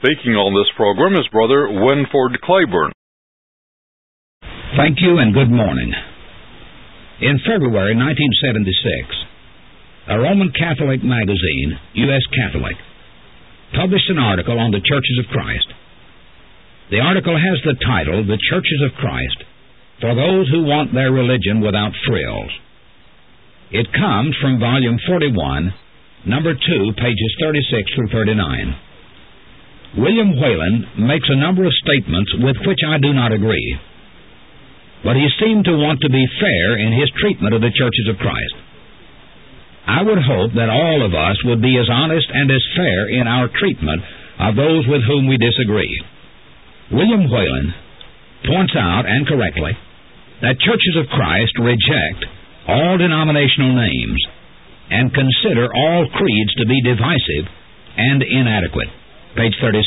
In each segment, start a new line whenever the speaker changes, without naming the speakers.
Speaking on this program is Brother Winford Claiborne.
Thank you and good morning. In February 1976, a Roman Catholic magazine, U.S. Catholic, published an article on the Churches of Christ. The article has the title, The Churches of Christ, for those who want their religion without frills. It comes from volume 41, number 2, pages 36 through 39. William Whalen makes a number of statements with which I do not agree, but he seemed to want to be fair in his treatment of the Churches of Christ. I would hope that all of us would be as honest and as fair in our treatment of those with whom we disagree. William Whalen points out, and correctly, that Churches of Christ reject all denominational names and consider all creeds to be divisive and inadequate. Page 36.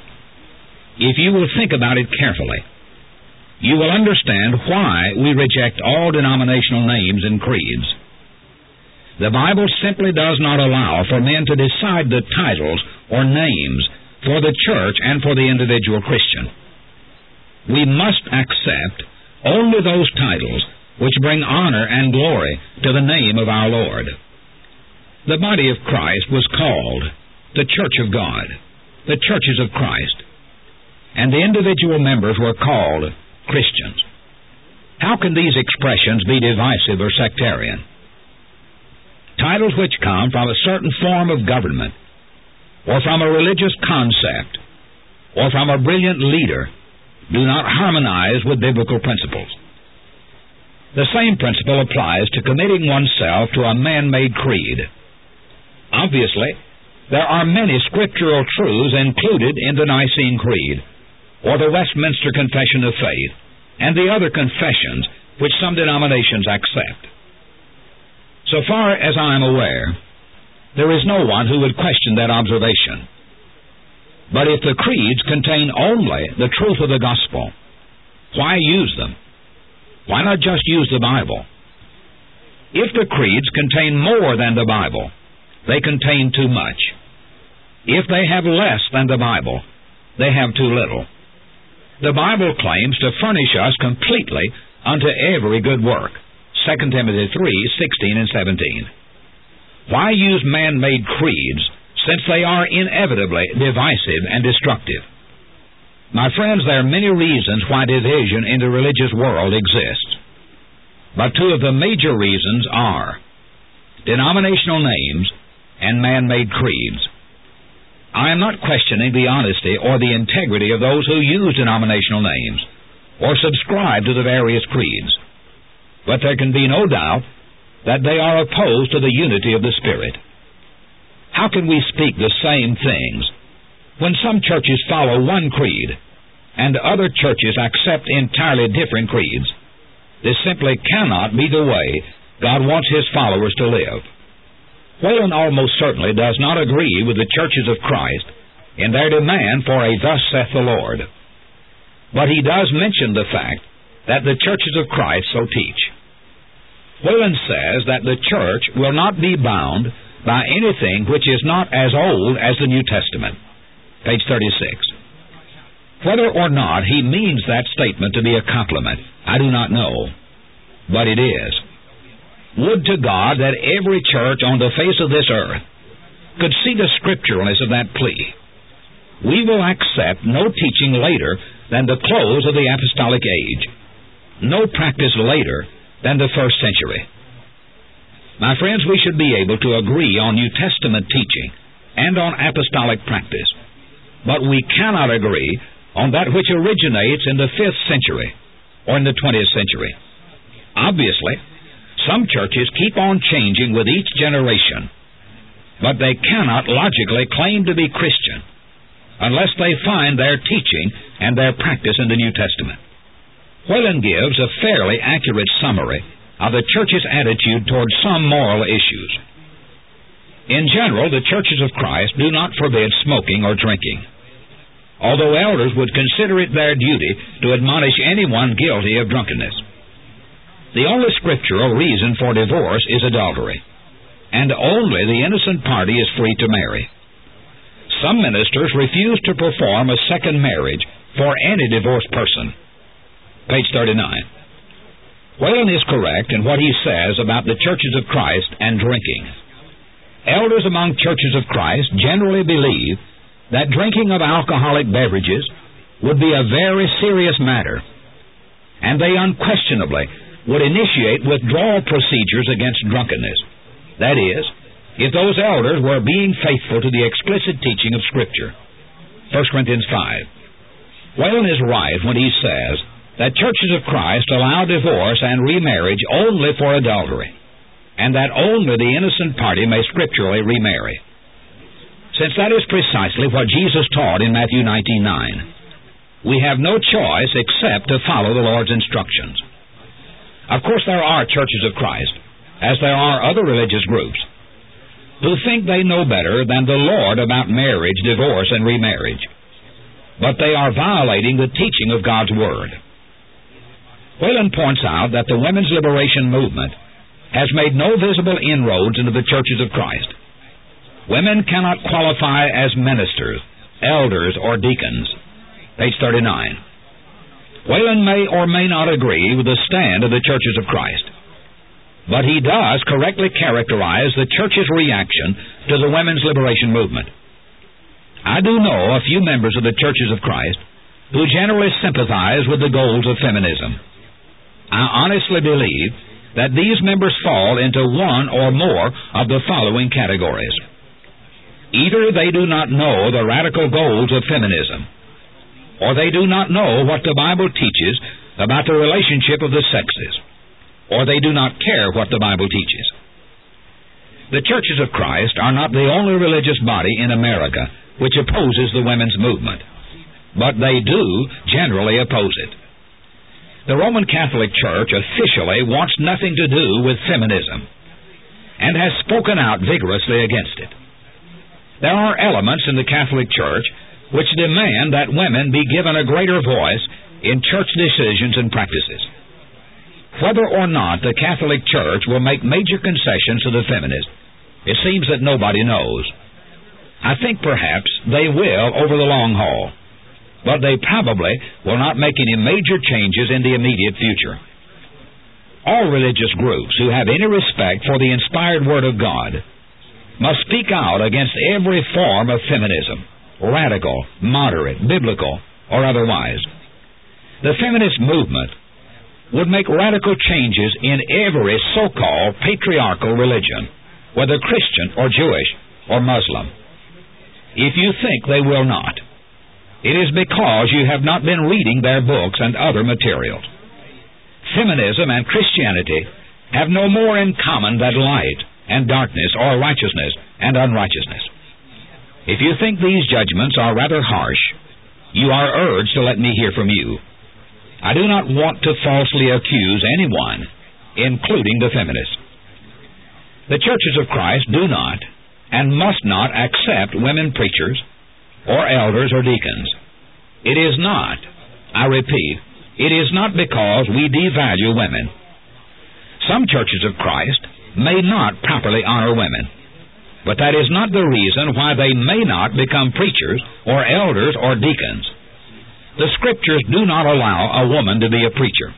If you will think about it carefully, you will understand why we reject all denominational names and creeds. The Bible simply does not allow for men to decide the titles or names for the church and for the individual Christian. We must accept only those titles which bring honor and glory to the name of our Lord. The body of Christ was called the Church of God, the Churches of Christ, and the individual members were called Christians. How can these expressions be divisive or sectarian? Titles which come from a certain form of government, or from a religious concept, or from a brilliant leader, do not harmonize with biblical principles. The same principle applies to committing oneself to a man-made creed. Obviously, there are many scriptural truths included in the Nicene Creed, or the Westminster Confession of Faith, and the other confessions which some denominations accept. So far as I am aware, there is no one who would question that observation. But if the creeds contain only the truth of the gospel, why use them? Why not just use the Bible? If the creeds contain more than the Bible, they contain too much. If they have less than the Bible, they have too little. The Bible claims to furnish us completely unto every good work. 2 Timothy 3:16 and 17. Why use man-made creeds, since they are inevitably divisive and destructive? My friends, there are many reasons why division in the religious world exists. But two of the major reasons are denominational names and man-made creeds. I am not questioning the honesty or the integrity of those who use denominational names or subscribe to the various creeds, but there can be no doubt that they are opposed to the unity of the Spirit. How can we speak the same things when some churches follow one creed and other churches accept entirely different creeds? This simply cannot be the way God wants His followers to live. Whalen almost certainly does not agree with the Churches of Christ in their demand for a "Thus saith the Lord." But he does mention the fact that the Churches of Christ so teach. Whalen says that the church will not be bound by anything which is not as old as the New Testament. Page 36. Whether or not he means that statement to be a compliment, I do not know, but it is. Would to God that every church on the face of this earth could see the scripturalness of that plea. We will accept no teaching later than the close of the apostolic age, no practice later than the first century. My friends, we should be able to agree on New Testament teaching and on apostolic practice, but we cannot agree on that which originates in the 5th century or in the 20th century. Obviously, some churches keep on changing with each generation, but they cannot logically claim to be Christian unless they find their teaching and their practice in the New Testament. Whalen gives a fairly accurate summary of the church's attitude toward some moral issues. In general, the Churches of Christ do not forbid smoking or drinking, although elders would consider it their duty to admonish anyone guilty of drunkenness. The only scriptural reason for divorce is adultery, and only the innocent party is free to marry. Some ministers refuse to perform a second marriage for any divorced person. Page 39. Whalen is correct in what he says about the churches of Christ and drinking. Elders among churches of Christ generally believe that drinking of alcoholic beverages would be a very serious matter, and they unquestionably would initiate withdrawal procedures against drunkenness. That is, if those elders were being faithful to the explicit teaching of Scripture. 1 Corinthians 5. Whalen is right when he says that churches of Christ allow divorce and remarriage only for adultery, and that only the innocent party may scripturally remarry. Since that is precisely what Jesus taught in Matthew 19:9, we have no choice except to follow the Lord's instructions. Of course, there are churches of Christ, as there are other religious groups, who think they know better than the Lord about marriage, divorce, and remarriage. But they are violating the teaching of God's Word. Whalen points out that the women's liberation movement has made no visible inroads into the churches of Christ. Women cannot qualify as ministers, elders, or deacons. Page 39. Whalen may or may not agree with the stand of the churches of Christ, but he does correctly characterize the church's reaction to the women's liberation movement. I do know a few members of the churches of Christ who generally sympathize with the goals of feminism. I honestly believe that these members fall into one or more of the following categories. Either they do not know the radical goals of feminism, or they do not know what the Bible teaches about the relationship of the sexes, or they do not care what the Bible teaches. The churches of Christ are not the only religious body in America which opposes the women's movement, but they do generally oppose it. The Roman Catholic Church officially wants nothing to do with feminism and has spoken out vigorously against it. There are elements in the Catholic Church which demand that women be given a greater voice in church decisions and practices. Whether or not the Catholic Church will make major concessions to the feminists, it seems that nobody knows. I think perhaps they will over the long haul, but they probably will not make any major changes in the immediate future. All religious groups who have any respect for the inspired Word of God must speak out against every form of feminism, radical, moderate, biblical, or otherwise. The feminist movement would make radical changes in every so-called patriarchal religion, whether Christian or Jewish or Muslim. If you think they will not, it is because you have not been reading their books and other materials. Feminism and Christianity have no more in common than light and darkness, or righteousness and unrighteousness. If you think these judgments are rather harsh, you are urged to let me hear from you. I do not want to falsely accuse anyone, including the feminists. The churches of Christ do not and must not accept women preachers or elders or deacons. It is not, I repeat, it is not because we devalue women. Some churches of Christ may not properly honor women, but that is not the reason why they may not become preachers or elders or deacons. The Scriptures do not allow a woman to be a preacher.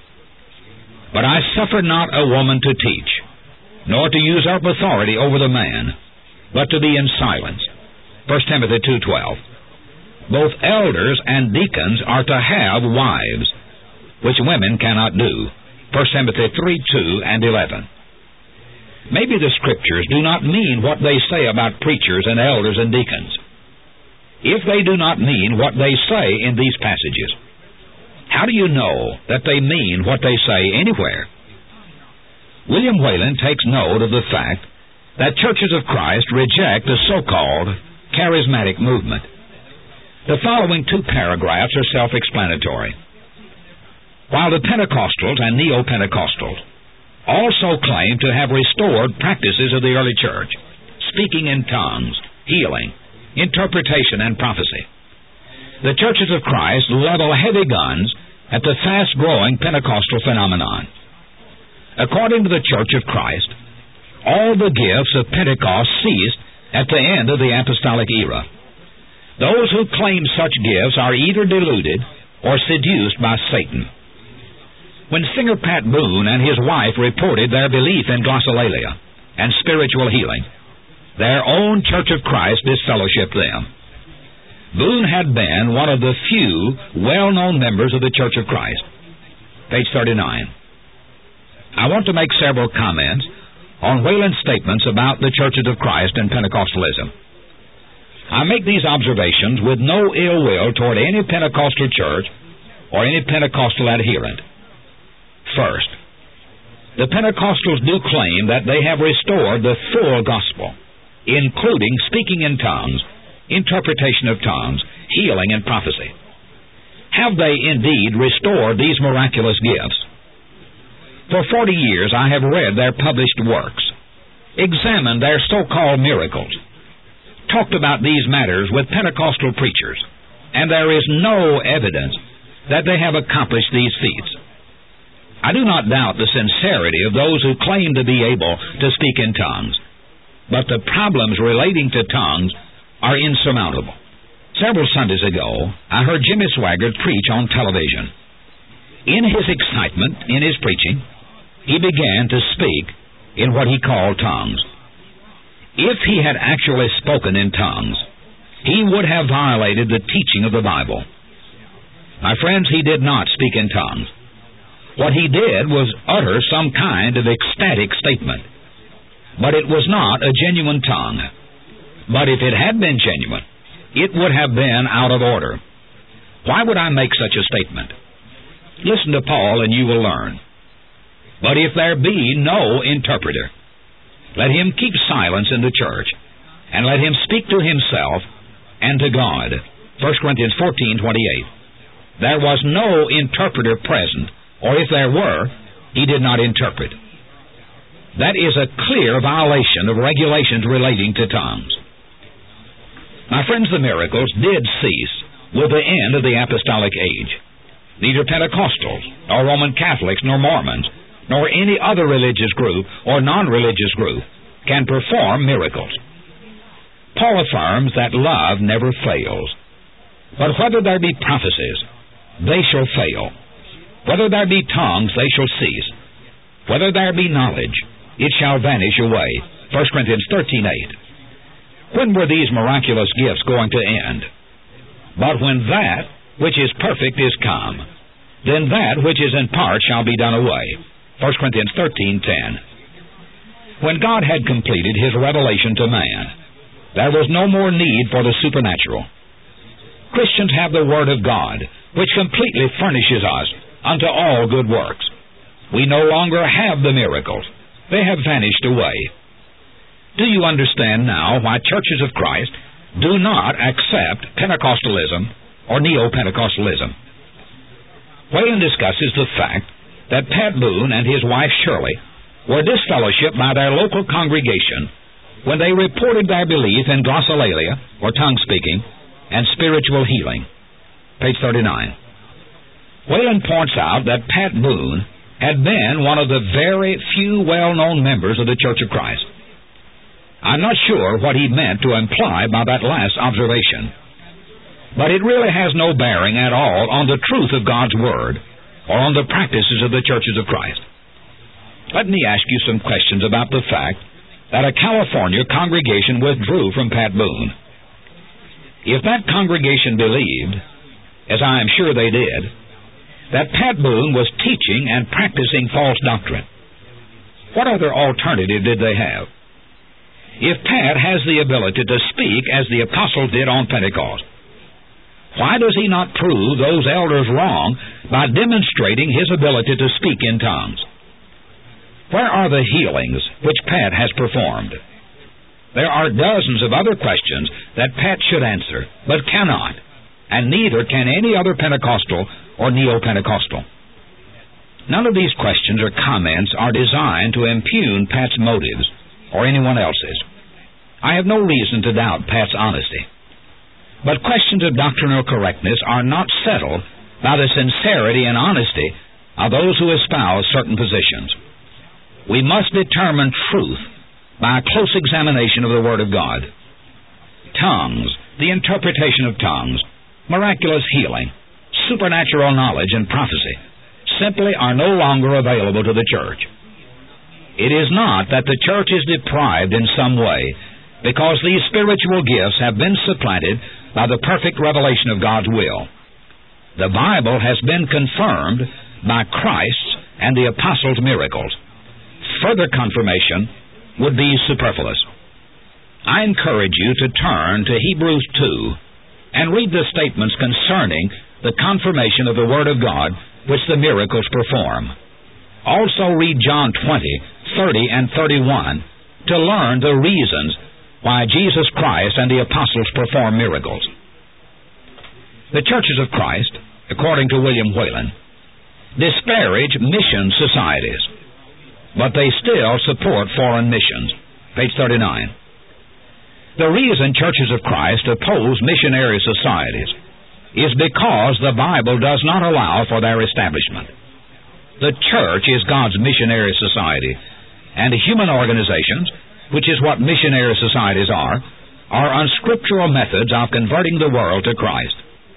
But I suffer not a woman to teach, nor to usurp authority over the man, but to be in silence. 1 Timothy 2:12. Both elders and deacons are to have wives, which women cannot do. 1 Timothy 3:2 and 11. Maybe the Scriptures do not mean what they say about preachers and elders and deacons. If they do not mean what they say in these passages, how do you know that they mean what they say anywhere? William Whalen takes note of the fact that churches of Christ reject the so-called charismatic movement. The following two paragraphs are self-explanatory. While the Pentecostals and Neo-Pentecostals also claim to have restored practices of the early church, speaking in tongues, healing, interpretation, and prophecy, the churches of Christ level heavy guns at the fast-growing Pentecostal phenomenon. According to the Church of Christ, all the gifts of Pentecost ceased at the end of the apostolic era. Those who claim such gifts are either deluded or seduced by Satan. When singer Pat Boone and his wife reported their belief in glossolalia and spiritual healing, their own Church of Christ disfellowshipped them. Boone had been one of the few well-known members of the Church of Christ. Page 39. I want to make several comments on Whalen's statements about the Churches of Christ and Pentecostalism. I make these observations with no ill will toward any Pentecostal church or any Pentecostal adherent. First, the Pentecostals do claim that they have restored the full gospel, including speaking in tongues, interpretation of tongues, healing, and prophecy. Have they indeed restored these miraculous gifts? For 40 years I have read their published works, examined their so-called miracles, talked about these matters with Pentecostal preachers, and there is no evidence that they have accomplished these feats. I do not doubt the sincerity of those who claim to be able to speak in tongues, but the problems relating to tongues are insurmountable. Several Sundays ago, I heard Jimmy Swaggart preach on television. In his excitement, in his preaching, he began to speak in what he called tongues. If he had actually spoken in tongues, he would have violated the teaching of the Bible. My friends, he did not speak in tongues. What he did was utter some kind of ecstatic statement. But it was not a genuine tongue. But if it had been genuine, it would have been out of order. Why would I make such a statement? Listen to Paul and you will learn. But if there be no interpreter, let him keep silence in the church, and let him speak to himself and to God. 1 Corinthians 14:28. There was no interpreter present, or if there were, he did not interpret. That is a clear violation of regulations relating to tongues. My friends, the miracles did cease with the end of the apostolic age. Neither Pentecostals, nor Roman Catholics, nor Mormons, nor any other religious group or non-religious group can perform miracles. Paul affirms that love never fails. But whether there be prophecies, they shall fail. Whether there be tongues, they shall cease. Whether there be knowledge, it shall vanish away. 1 Corinthians 13:8. When were these miraculous gifts going to end? But when that which is perfect is come, then that which is in part shall be done away. 1 Corinthians 13:10. When God had completed His revelation to man, there was no more need for the supernatural. Christians have the Word of God, which completely furnishes us unto all good works. We no longer have the miracles. They have vanished away. Do you understand now why churches of Christ do not accept Pentecostalism or Neo-Pentecostalism? Whalen discusses the fact that Pat Boone and his wife Shirley were disfellowshipped by their local congregation when they reported their belief in glossolalia, or tongue-speaking, and spiritual healing. Page 39. Whalen points out that Pat Boone had been one of the very few well-known members of the Church of Christ. I'm not sure what he meant to imply by that last observation, but it really has no bearing at all on the truth of God's Word or on the practices of the churches of Christ. Let me ask you some questions about the fact that a California congregation withdrew from Pat Boone. If that congregation believed, as I am sure they did, that Pat Boone was teaching and practicing false doctrine, what other alternative did they have? If Pat has the ability to speak as the apostles did on Pentecost, why does he not prove those elders wrong by demonstrating his ability to speak in tongues? Where are the healings which Pat has performed? There are dozens of other questions that Pat should answer, but cannot, and neither can any other Pentecostal or Neo-Pentecostal. None of these questions or comments are designed to impugn Pat's motives or anyone else's. I have no reason to doubt Pat's honesty. But questions of doctrinal correctness are not settled by the sincerity and honesty of those who espouse certain positions. We must determine truth by a close examination of the Word of God. Tongues the interpretation of tongues, miraculous healing, supernatural knowledge, and prophecy simply are no longer available to the church. It is not that the church is deprived in some way because these spiritual gifts have been supplanted by the perfect revelation of God's will. The Bible has been confirmed by Christ's and the apostles' miracles. Further confirmation would be superfluous. I encourage you to turn to Hebrews 2 and read the statements concerning the confirmation of the Word of God which the miracles perform. Also read John 20, 30, and 31 to learn the reasons why Jesus Christ and the apostles perform miracles. The churches of Christ, according to William Whalen, disparage mission societies, but they still support foreign missions. Page 39. The reason churches of Christ oppose missionary societies is because the Bible does not allow for their establishment. The church is God's missionary society, and human organizations, which is what missionary societies are unscriptural methods of converting the world to Christ.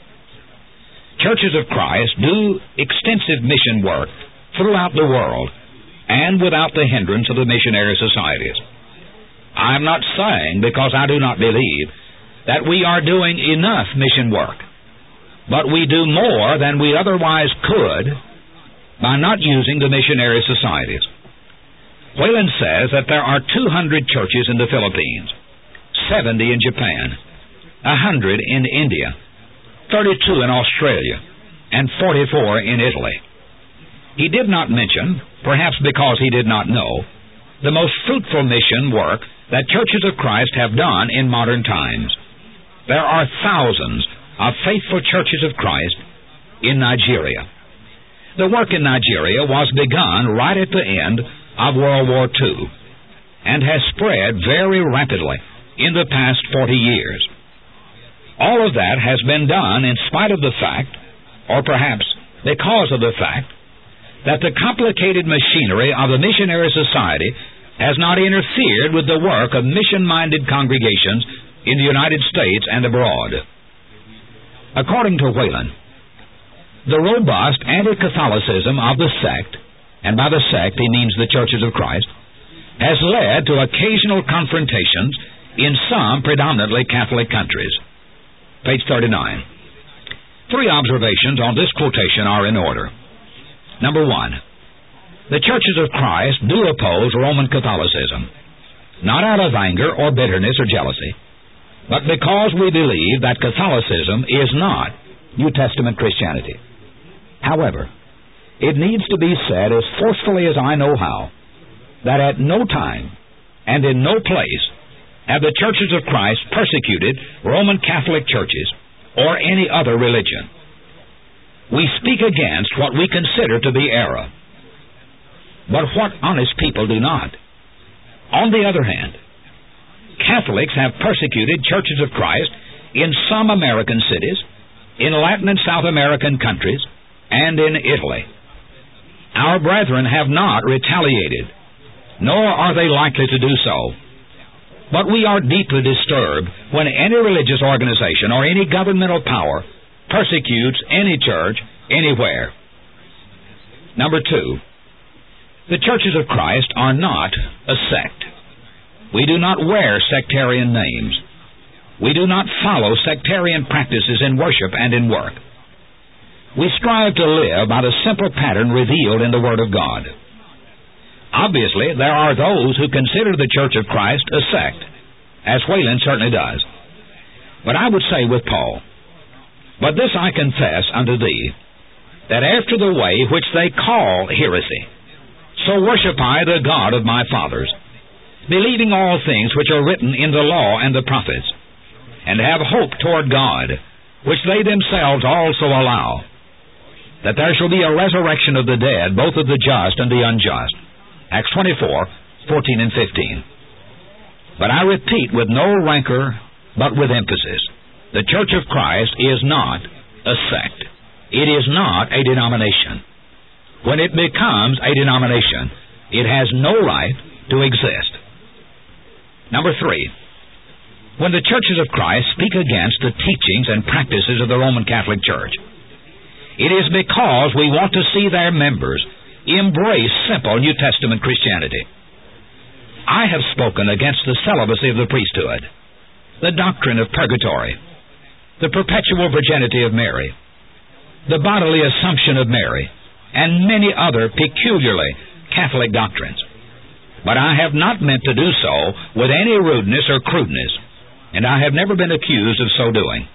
Churches of Christ do extensive mission work throughout the world and without the hindrance of the missionary societies. I am not saying, because I do not believe, that we are doing enough mission work, but we do more than we otherwise could by not using the missionary societies. Whalen says that there are 200 churches in the Philippines, 70 in Japan, 100 in India, 32 in Australia, and 44 in Italy. He did not mention, perhaps because he did not know, the most fruitful mission work that churches of Christ have done in modern times. There are thousands of faithful churches of Christ in Nigeria. The work in Nigeria was begun right at the end of World War II and has spread very rapidly in the past 40 years. All of that has been done in spite of the fact, or perhaps because of the fact, that the complicated machinery of the missionary society has not interfered with the work of mission-minded congregations in the United States and abroad. According to Whalen, the robust anti-Catholicism of the sect, and by the sect he means the churches of Christ, has led to occasional confrontations in some predominantly Catholic countries. Page 39. 3 observations on this quotation are in order. Number 1, the churches of Christ do oppose Roman Catholicism, not out of anger or bitterness or jealousy, but because we believe that Catholicism is not New Testament Christianity. However, it needs to be said as forcefully as I know how, that at no time and in no place have the churches of Christ persecuted Roman Catholic churches or any other religion. We speak against what we consider to be error, but what honest people do not. On the other hand, Catholics have persecuted churches of Christ in some American cities, in Latin and South American countries, and in Italy. Our brethren have not retaliated, nor are they likely to do so. But we are deeply disturbed when any religious organization or any governmental power persecutes any church anywhere. Number 2, the churches of Christ are not a sect. We do not wear sectarian names. We do not follow sectarian practices in worship and in work. We strive to live by the simple pattern revealed in the Word of God. Obviously, there are those who consider the Church of Christ a sect, as Whalen certainly does. But I would say with Paul, "But this I confess unto thee, that after the way which they call heresy, so worship I the God of my fathers, believing all things which are written in the law and the prophets, and have hope toward God, which they themselves also allow, that there shall be a resurrection of the dead, both of the just and the unjust." Acts 24, 14 and 15. But I repeat with no rancor, but with emphasis, the Church of Christ is not a sect. It is not a denomination. When it becomes a denomination, it has no right to exist. Number 3, when the churches of Christ speak against the teachings and practices of the Roman Catholic Church, it is because we want to see their members embrace simple New Testament Christianity. I have spoken against the celibacy of the priesthood, the doctrine of purgatory, the perpetual virginity of Mary, the bodily assumption of Mary, and many other peculiarly Catholic doctrines. But I have not meant to do so with any rudeness or crudeness, and I have never been accused of so doing.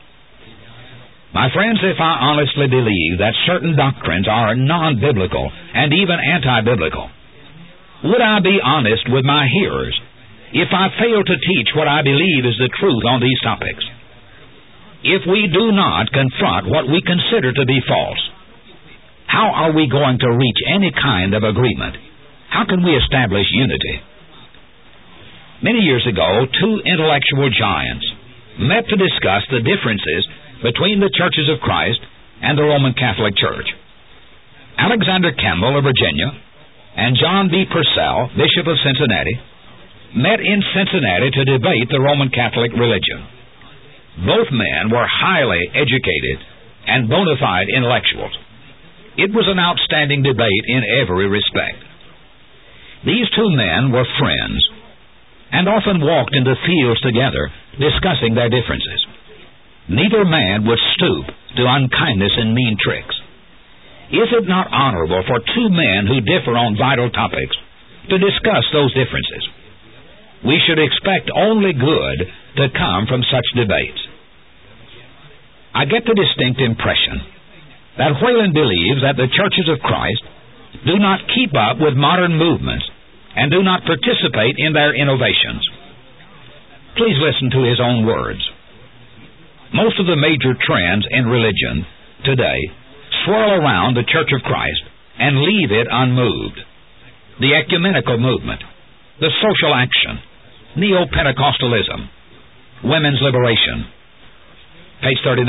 My friends, if I honestly believe that certain doctrines are non-biblical and even anti-biblical, would I be honest with my hearers if I fail to teach what I believe is the truth on these topics? If we do not confront what we consider to be false, how are we going to reach any kind of agreement? How can we establish unity? Many years ago, two intellectual giants met to discuss the differences between the churches of Christ and the Roman Catholic Church. Alexander Campbell of Virginia and John B. Purcell, Bishop of Cincinnati, met in Cincinnati to debate the Roman Catholic religion. Both men were highly educated and bona fide intellectuals. It was an outstanding debate in every respect. These two men were friends and often walked in the fields together discussing their differences. Neither man would stoop to unkindness and mean tricks. Is it not honorable for two men who differ on vital topics to discuss those differences? We should expect only good to come from such debates. I get the distinct impression that Whalen believes that the churches of Christ do not keep up with modern movements and do not participate in their innovations. Please listen to his own words. Most of the major trends in religion today swirl around the Church of Christ and leave it unmoved. The ecumenical movement, the social action, Neo-Pentecostalism, women's liberation. Page 39.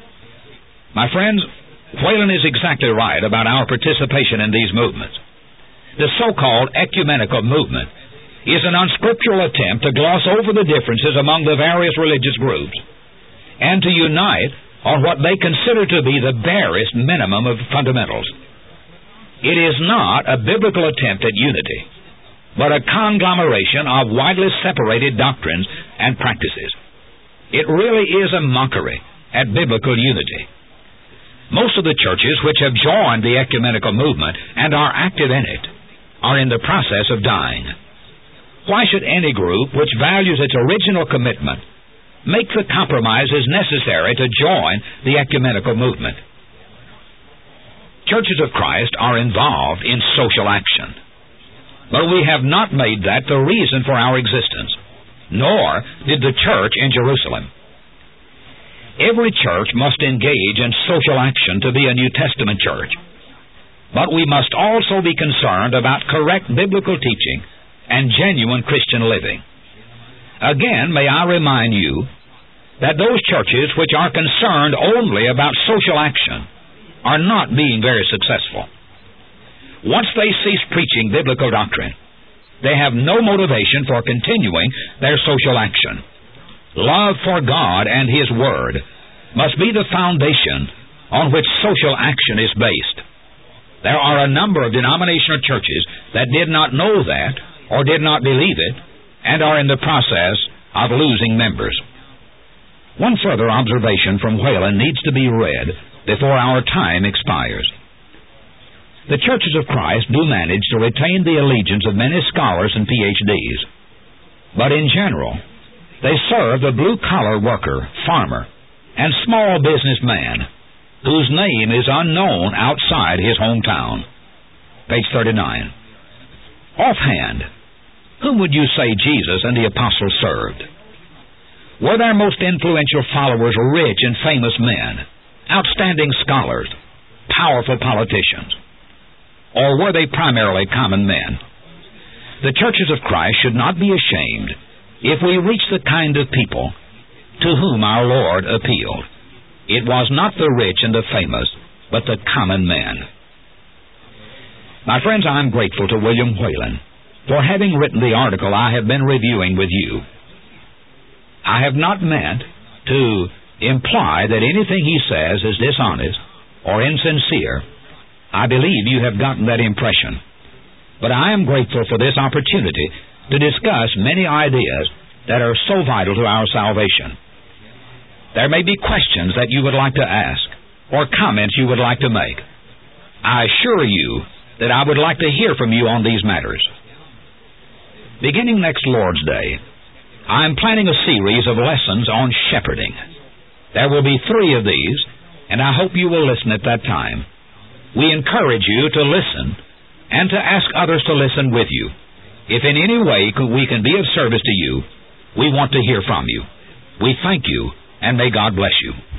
My friends, Whalen is exactly right about our participation in these movements. The so-called ecumenical movement is an unscriptural attempt to gloss over the differences among the various religious groups and to unite on what they consider to be the barest minimum of fundamentals. It is not a biblical attempt at unity, but a conglomeration of widely separated doctrines and practices. It really is a mockery at biblical unity. Most of the churches which have joined the ecumenical movement and are active in it are in the process of dying. Why should any group which values its original commitment make the compromises necessary to join the ecumenical movement? Churches of Christ are involved in social action, but we have not made that the reason for our existence, nor did the church in Jerusalem. Every church must engage in social action to be a New Testament church, but we must also be concerned about correct biblical teaching and genuine Christian living. Again, may I remind you that those churches which are concerned only about social action are not being very successful. Once they cease preaching biblical doctrine, they have no motivation for continuing their social action. Love for God and His Word must be the foundation on which social action is based. There are a number of denominational churches that did not know that or did not believe it and are in the process of losing members. One further observation from Whalen needs to be read before our time expires. The churches of Christ do manage to retain the allegiance of many scholars and PhDs, but in general, they serve the blue-collar worker, farmer, and small businessman whose name is unknown outside his hometown. Page 39. Offhand, whom would you say Jesus and the apostles served? Were their most influential followers rich and famous men, outstanding scholars, powerful politicians? Or were they primarily common men? The churches of Christ should not be ashamed if we reach the kind of people to whom our Lord appealed. It was not the rich and the famous, but the common men. My friends, I'm grateful to William Whalen for having written the article I have been reviewing with you. I have not meant to imply that anything he says is dishonest or insincere. I believe you have gotten that impression. But I am grateful for this opportunity to discuss many ideas that are so vital to our salvation. There may be questions that you would like to ask or comments you would like to make. I assure you that I would like to hear from you on these matters. Beginning next Lord's Day, I am planning a series of lessons on shepherding. There will be 3 of these, and I hope you will listen at that time. We encourage you to listen and to ask others to listen with you. If in any way we can be of service to you, we want to hear from you. We thank you, and may God bless you.